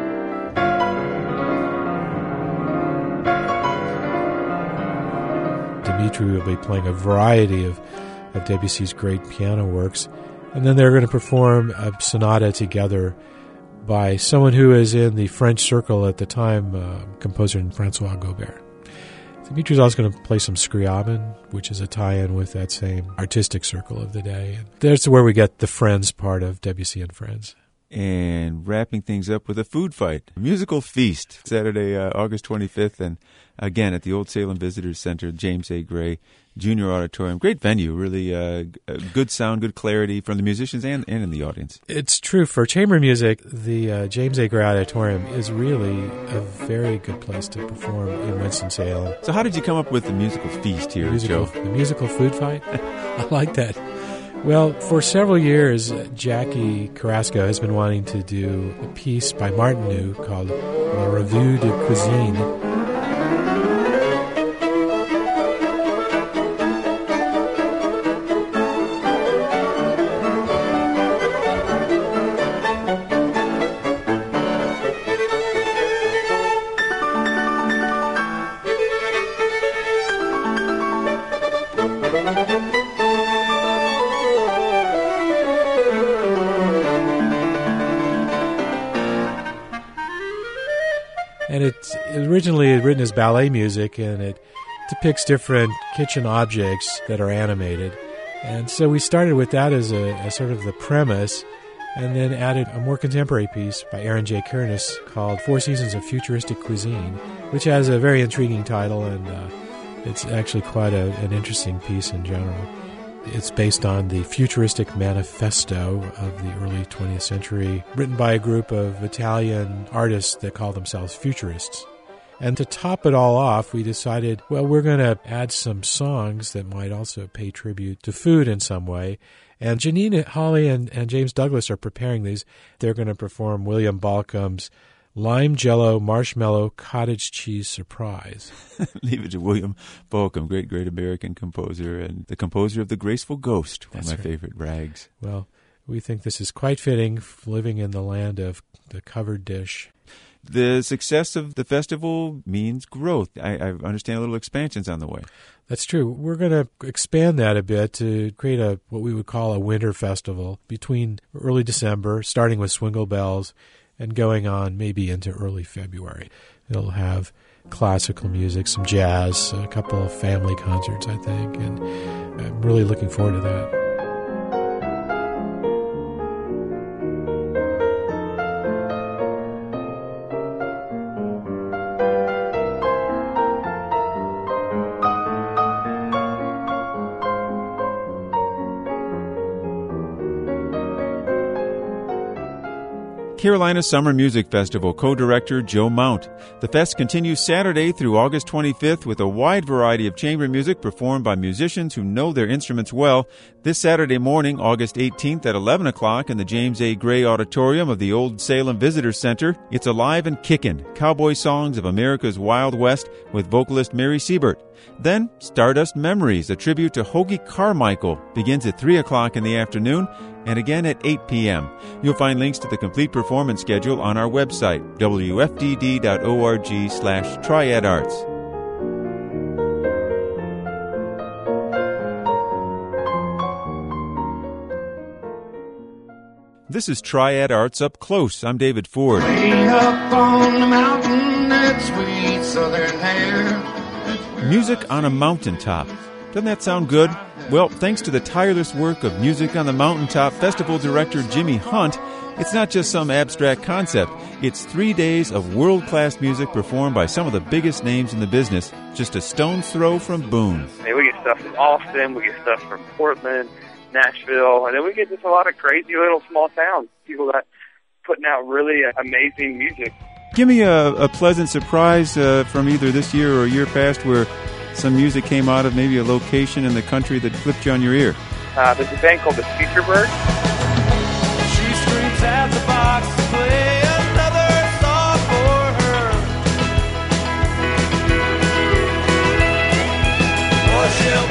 Dmitri will be playing a variety of Debussy's great piano works. And then they're going to perform a sonata together by someone who is in the French circle at the time, composer Francois Gaubert. Dimitri's also going to play some Scriabin, which is a tie-in with that same artistic circle of the day. And that's where we get the Friends part of Debussy and Friends. And wrapping things up with a food fight, a musical feast, Saturday, August 25th, and again at the Old Salem Visitors Center, James A. Gray Junior Auditorium. Great venue, really good sound, good clarity from the musicians and in the audience. It's true. For chamber music, the James A. Gray Auditorium is really a very good place to perform in Winston-Salem. So how did you come up with the musical feast here, Joe? The musical food fight? I like that. Well, for several years, Jackie Carrasco has been wanting to do a piece by Martineau called La Revue de Cuisine. And it's originally written as ballet music, and it depicts different kitchen objects that are animated. And so we started with that as a sort of the premise, and then added a more contemporary piece by Aaron J. Kernis called Four Seasons of Futuristic Cuisine, which has a very intriguing title, and it's actually quite an interesting piece in general. It's based on the futuristic manifesto of the early 20th century, written by a group of Italian artists that call themselves futurists. And to top it all off, we decided, well, we're going to add some songs that might also pay tribute to food in some way. And Janine Hawley and James Douglas are preparing these. They're going to perform William Balcomb's Lime Jello Marshmallow Cottage Cheese Surprise. Leave it to William Balcomb, great American composer, and the composer of The Graceful Ghost, one of my favorite rags. Well, we think this is quite fitting, living in the land of the covered dish. The success of the festival means growth. I understand a little expansion's on the way. That's true. We're going to expand that a bit to create what we would call a winter festival between early December, starting with Swingle Bells, and going on maybe into early February. It'll have classical music, some jazz, a couple of family concerts, I think, and I'm really looking forward to that. Carolina Summer Music Festival co-director Joe Mount. The fest continues Saturday through August 25th with a wide variety of chamber music performed by musicians who know their instruments well. This Saturday morning, August 18th at 11 o'clock in the James A. Gray Auditorium of the Old Salem Visitor Center, it's Alive and Kickin', Cowboy Songs of America's Wild West with vocalist Mary Siebert. Then, Stardust Memories, a tribute to Hoagie Carmichael, begins at 3 o'clock in the afternoon and again at 8 p.m. You'll find links to the complete performance schedule on our website, wfdd.org/triadarts. This is Triad Arts Up Close. I'm David Ford. Way up on the mountain, that sweet southern air. Music on a mountaintop. Doesn't that sound good? Well, thanks to the tireless work of Music on the Mountaintop Festival Director Jimmy Hunt, it's not just some abstract concept. It's 3 days of world-class music performed by some of the biggest names in the business, just a stone's throw from Boone. I mean, we get stuff from Austin, we get stuff from Portland, Nashville, and then we get just a lot of crazy little small towns, people that putting out really amazing music. Give me a pleasant surprise from either this year or a year past where some music came out of maybe a location in the country that flipped you on your ear. There's a band called the Future Birds. She screams at the box to play another song for her. Or she'll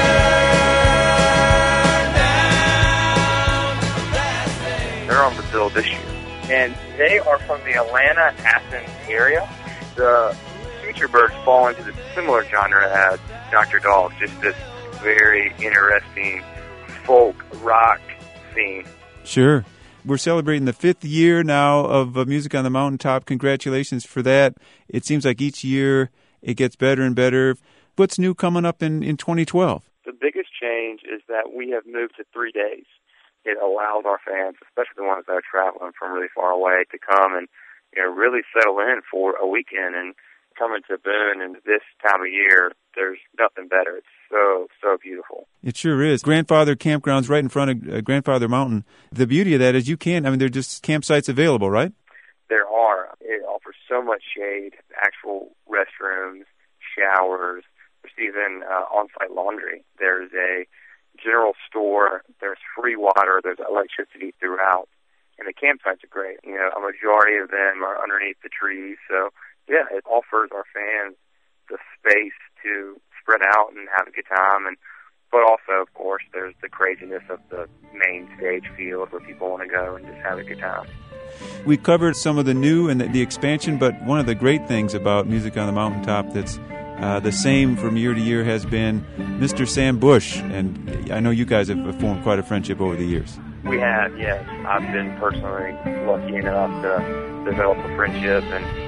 burn down. They're on the bill this year. And they are from the Atlanta, Athens area. The Future Birds fall into the similar genre as Dr. Dogs, just this very interesting folk rock scene. Sure. We're celebrating the 5th year now of Music on the Mountaintop. Congratulations for that. It seems like each year it gets better and better. What's new coming up in 2012? The biggest change is that we have moved to 3 days. It allows our fans, especially the ones that are traveling from really far away, to come and really settle in for a weekend. And coming to Boone in this time of year, there's nothing better. It's so beautiful. It sure is. Grandfather Campground's right in front of Grandfather Mountain. The beauty of that is they're just campsites available, right? There are. It offers so much shade, actual restrooms, showers. There's even on-site laundry. There's a general store. There's free water. There's electricity throughout. And the campsites are great. A majority of them are underneath the trees. So, yeah, it offers our fans the space to spread out and have a good time. But also, of course, there's the craziness of the main stage field where people want to go and just have a good time. We covered some of the new and the expansion, but one of the great things about Music on the Mountaintop that's the same from year to year has been Mr. Sam Bush, and I know you guys have formed quite a friendship over the years. We have, yes. I've been personally lucky enough to develop a friendship, and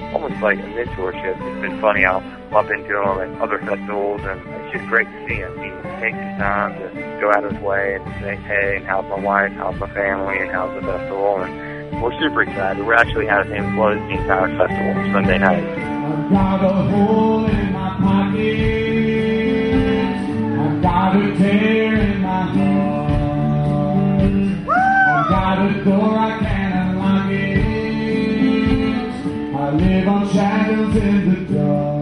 almost like a mentorship. It's been funny. I'll bump into him at other festivals, and it's just great to see him. He takes his time to go out of his way and say, hey, how's my wife, how's my family, and how's the festival? And we're super excited. We're actually having him close the entire festival Sunday night. I've got a hole in my pocket. I've got a tear in my heart. I've got a door I can't unlock it. I live on shadows in the dark.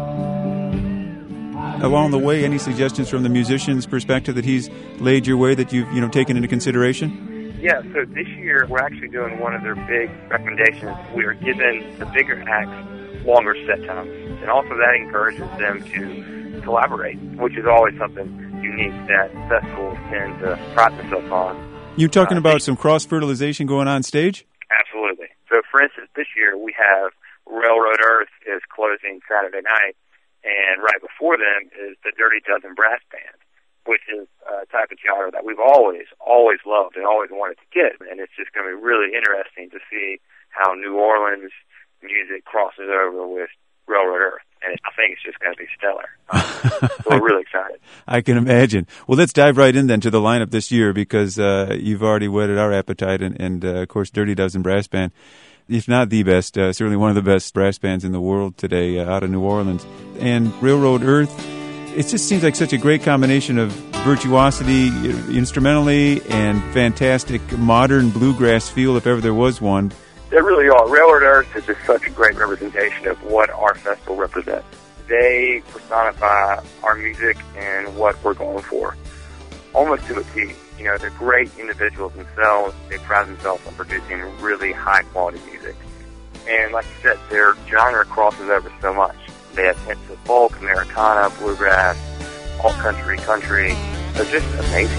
Along the way, any suggestions from the musician's perspective that he's laid your way that you've taken into consideration? Yeah, so this year we're actually doing one of their big recommendations. We are giving the bigger acts longer set times, and also that encourages them to collaborate, which is always something unique that festivals tend to pride themselves on. You talking about some cross-fertilization going on stage? Absolutely. So, for instance, this year we have Railroad Earth is closing Saturday night, and right before them is the Dirty Dozen Brass Band, which is a type of genre that we've always loved and always wanted to get. And it's just going to be really interesting to see how New Orleans music crosses over with Railroad Earth. And I think it's just going to be stellar. So we're really excited. I can imagine. Well, let's dive right in then to the lineup this year, because you've already whetted our appetite. And of course, Dirty Dozen Brass Band, if not the best, certainly one of the best brass bands in the world today out of New Orleans. And Railroad Earth, it just seems like such a great combination of virtuosity instrumentally and fantastic modern bluegrass feel, if ever there was one. They really are. Railroad Earth is just such a great representation of what our festival represents. They personify our music and what we're going for, almost to a T. They're great individuals themselves. They pride themselves on producing really high-quality music. And like you said, their genre crosses over so much. They have hints of folk, Americana, bluegrass, alt-country, country. They're just amazing.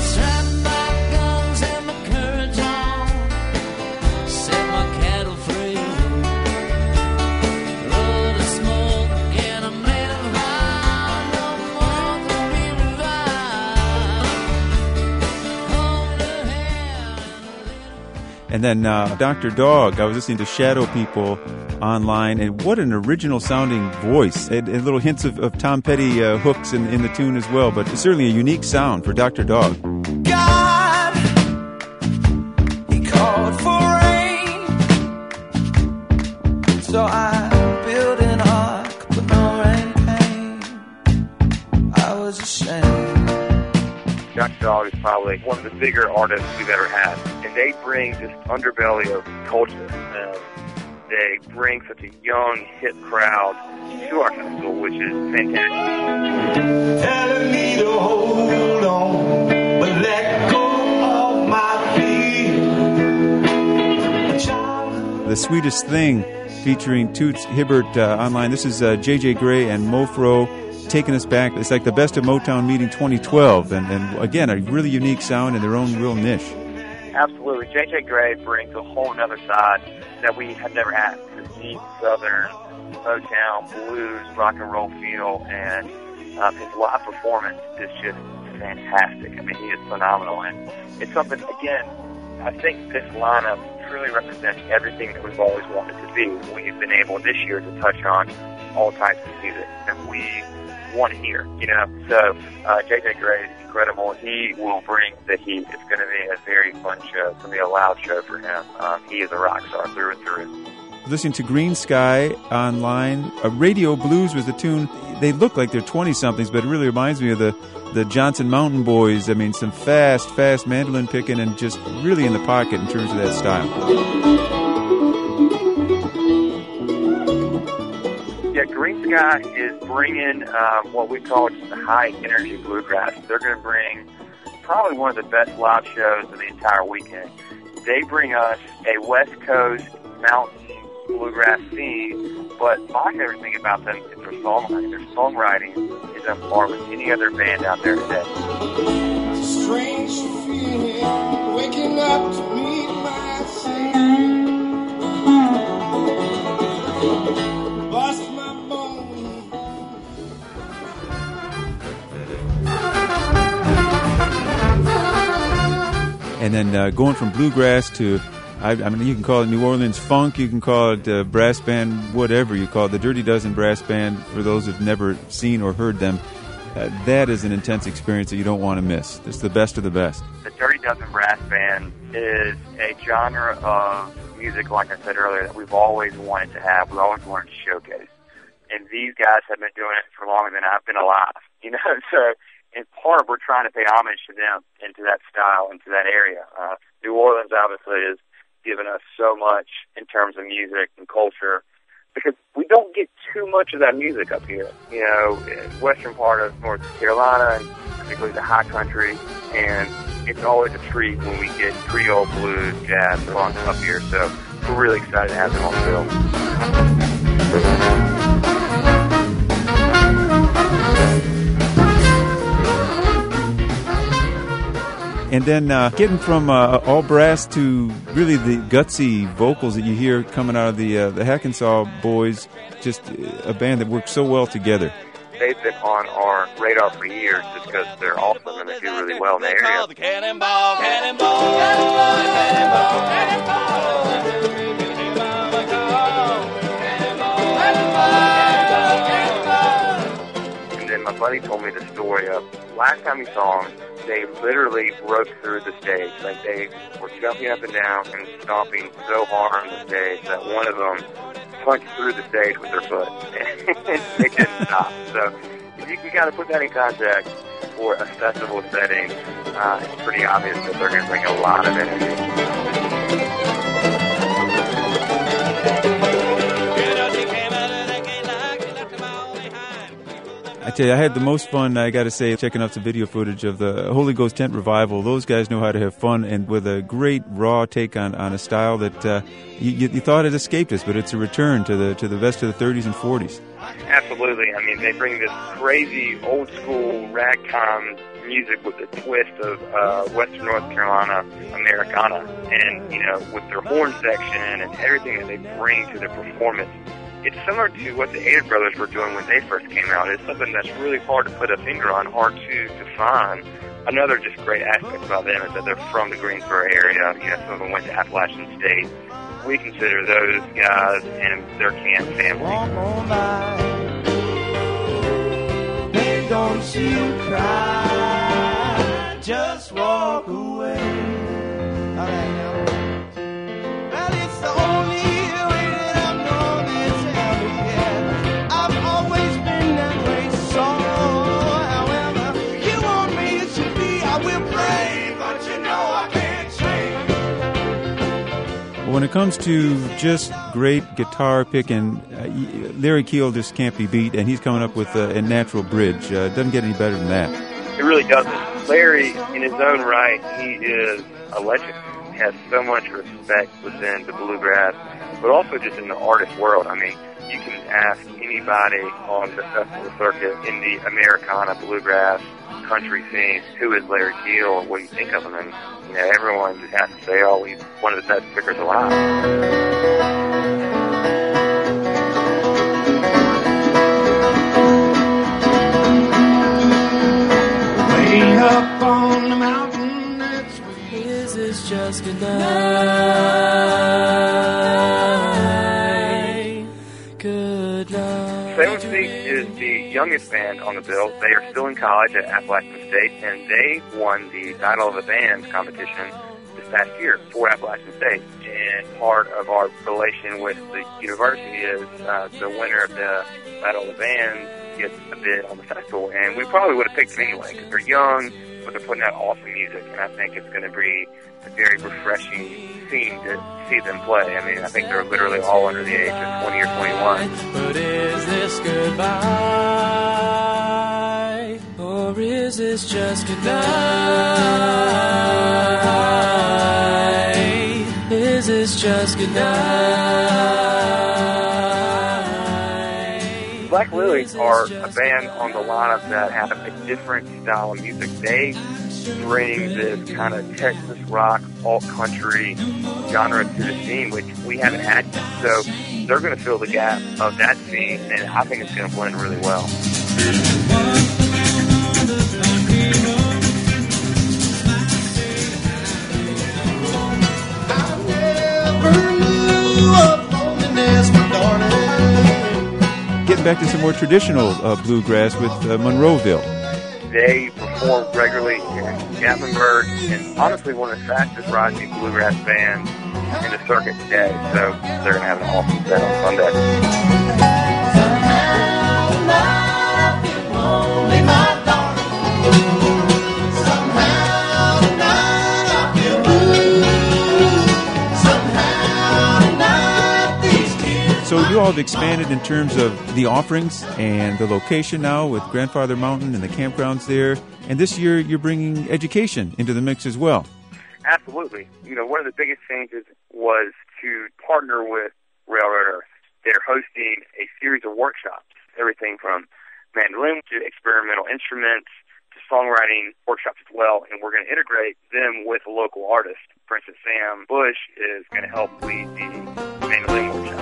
And then Dr. Dog, I was listening to Shadow People online, and what an original-sounding voice. And little hints of Tom Petty hooks in the tune as well, but it's certainly a unique sound for Dr. Dog. God, he called for rain, so I built an ark, but no rain came. I was ashamed. Dr. Dog is probably one of the bigger artists we've ever had. And they bring this underbelly of culture. They bring such a young, hip crowd to our festival, which is fantastic. Telling me to hold on, but let go of my feet. The Sweetest Thing, featuring Toots Hibbert online. This is J.J. Grey and Mofro taking us back. It's like the Best of Motown meeting 2012, and again, a really unique sound in their own real niche. Absolutely. J.J. Grey brings a whole other side that we have never had. This deep Southern Motown, blues, rock and roll feel, and his live performance is just fantastic. I mean, he is phenomenal, and it's something, again, I think this lineup truly represents everything that we've always wanted to be. We've been able this year to touch on all types of music that we want to hear, So J.J. Grey is incredible. He will bring the heat. It's going to be a very fun show. It's going to be a loud show for him. He is a rock star through and through. Listening to Green Sky online. Radio Blues was the tune. They look like they're 20-somethings, but it really reminds me of the Johnson Mountain Boys. I mean, some fast mandolin picking and just really in the pocket in terms of that style. Yeah, Green Sky is bringing what we call just the high-energy bluegrass. They're going to bring probably one of the best live shows of the entire weekend. They bring us a West Coast mountain bluegrass scene, but my favorite thing about them is their songwriting. Their songwriting is on par with any other band out there today. Strange feeling, waking up to meet myself. Bust my bones. And then going from bluegrass to I mean, you can call it New Orleans funk, you can call it brass band, whatever you call it. The Dirty Dozen Brass Band, for those who've never seen or heard them, that is an intense experience that you don't want to miss. It's the best of the best. The Dirty Dozen Brass Band is a genre of music, like I said earlier, that we've always wanted to have, we've always wanted to showcase. And these guys have been doing it for longer than I've been alive, you know. So in part, we're trying to pay homage to them and to that style and to that area. New Orleans obviously has given us so much in terms of music and culture, because we don't get too much of that music up here. You know, western part of North Carolina, and particularly the high country, and it's always a treat when we get Creole, blues, jazz, funk up here. So we're really excited to have them on the bill. And then getting from all brass to really the gutsy vocals that you hear coming out of the Hackensaw Boys, just a band that works so well together. They've been on our radar for years just because they're awesome and they do really well in the area. The Cannonball, Cannonball, Cannonball, Cannonball. And then my buddy told me the story of last time he saw them, they literally broke through the stage. Like, they were jumping up and down and stomping so hard on the stage that one of them punched through the stage with their foot. And they couldn't stop. So if you can kind of put that in context for a festival setting, it's pretty obvious that they're going to bring a lot of energy. I tell you, I had the most fun, I got to say, checking out some video footage of the Holy Ghost Tent Revival. Those guys know how to have fun, and with a great raw take on a style that you thought had escaped us, but it's a return to the best of the 30s and 40s. Absolutely. I mean, they bring this crazy old school ragtime music with a twist of Western North Carolina Americana, and you know, with their horn section and everything that they bring to the performance. It's similar to what the Aid Brothers were doing when they first came out. It's something that's really hard to put a finger on, hard to define. Another just great aspect about them is that they're from the Greensboro area. You know, some of them went to Appalachian State. We consider those guys and their camp family. Walk on by. Baby, don't you cry. Just walk away. All right, now. Well, it's the only way that I know this ever yet. I've always been that way, so however you want me to be, I will play, but you know I can't change. When it comes to just great guitar picking, Larry Keel just can't be beat, and he's coming up with a natural bridge. Doesn't get any better than that. It really doesn't. Larry, in his own right, he is a legend. He has so much respect within the bluegrass, but also just in the artist world. I mean, you can ask anybody on the festival circuit in the Americana, bluegrass, country scene, who is Larry Keel, or what do you think of him, and you know, everyone just has to say, oh, he's one of the best pickers alive. Way up on the mountain, that's where his is just good night. Good night. Seven Seek is the youngest band on the bill. They are still in college at Appalachian State, and they won the Battle of the Bands competition this past year for Appalachian State. And part of our relation with the university is the winner of the Battle of the Bands gets a bid on the festival. And we probably would have picked them anyway because they're young, but they're putting out awesome music. And I think it's going to be a very refreshing scene to see them play. I mean, I think they're literally all under the age of 20 or 21. But is this goodbye, or is this just goodnight? Is this just goodnight? Black Lilies are a band on the lineup that have a different style of music. They bring this kind of Texas rock, alt-country genre to the scene, which we haven't had yet. So they're going to fill the gap of that scene, and I think it's going to blend really well. I'm of loneliness, my darling. Getting back to some more traditional bluegrass with Monroeville. They perform regularly in Gatlinburg, and honestly one of the fastest rising bluegrass bands in the circuit today. So they're going to have an awesome set on Sunday. So you all have expanded in terms of the offerings and the location now with Grandfather Mountain and the campgrounds there. And this year you're bringing education into the mix as well. Absolutely. You know, one of the biggest changes was to partner with Railroad Earth. They're hosting a series of workshops, everything from mandolin to experimental instruments to songwriting workshops as well, and we're going to integrate them with a local artist. For instance, Sam Bush is going to help lead the mandolin workshop.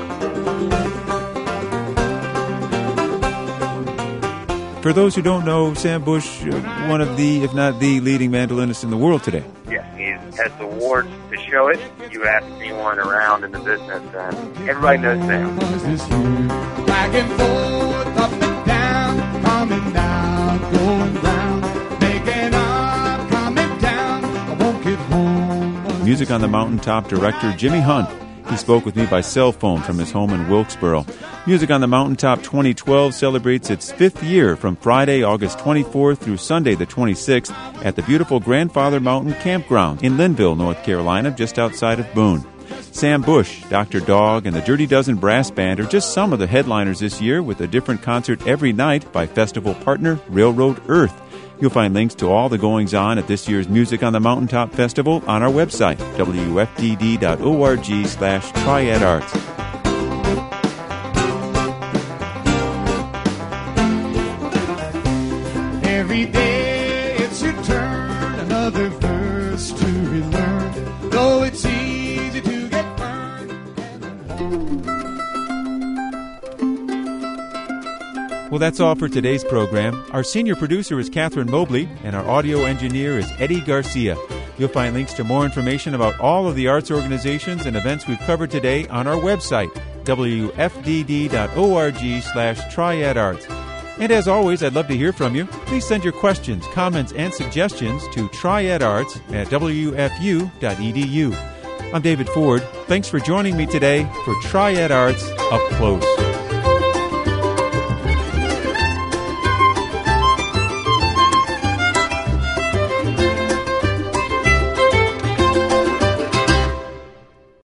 For those who don't know, Sam Bush, one of the, if not the leading mandolinists in the world today. Yes, he has the awards to show it. You ask anyone around in the business, and everybody knows Sam. Back and forth, up and down, coming down, going round, making up, coming down, I won't get home. Music on the Mountaintop director Jimmy Hunt. He spoke with me by cell phone from his home in Wilkesboro. Music on the Mountaintop 2012 celebrates its 5th year from Friday, August 24th through Sunday the 26th at the beautiful Grandfather Mountain Campground in Linville, North Carolina, just outside of Boone. Sam Bush, Dr. Dog, and the Dirty Dozen Brass Band are just some of the headliners this year with a different concert every night by festival partner Railroad Earth. You'll find links to all the goings-on at this year's Music on the Mountaintop Festival on our website, wfdd.org/triadarts. Every day it's your turn, another verse to relearn, though it's easy to get burned. Well, that's all for today's program. Our senior producer is Catherine Mobley, and our audio engineer is Eddie Garcia. You'll find links to more information about all of the arts organizations and events we've covered today on our website, wfdd.org/triadarts. And as always, I'd love to hear from you. Please send your questions, comments, and suggestions to triadarts@wfu.edu. I'm David Ford. Thanks for joining me today for Triad Arts Up Close.